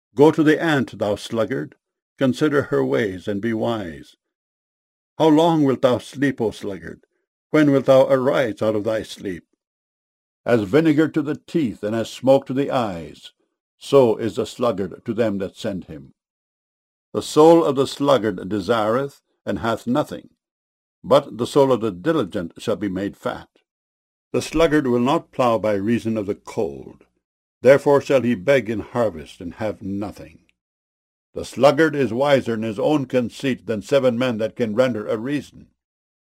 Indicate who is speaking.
Speaker 1: Go to the ant, thou sluggard, consider her ways, and be wise. How long wilt thou sleep, O sluggard? When wilt thou arise out of thy sleep? As vinegar to the teeth, and as smoke to the eyes, so is the sluggard to them that send him. The soul of the sluggard desireth, and hath nothing, but the soul of the diligent shall be made fat. The sluggard will not plough by reason of the cold, therefore shall he beg in harvest, and have nothing. The sluggard is wiser in his own conceit than 7 men that can render a reason.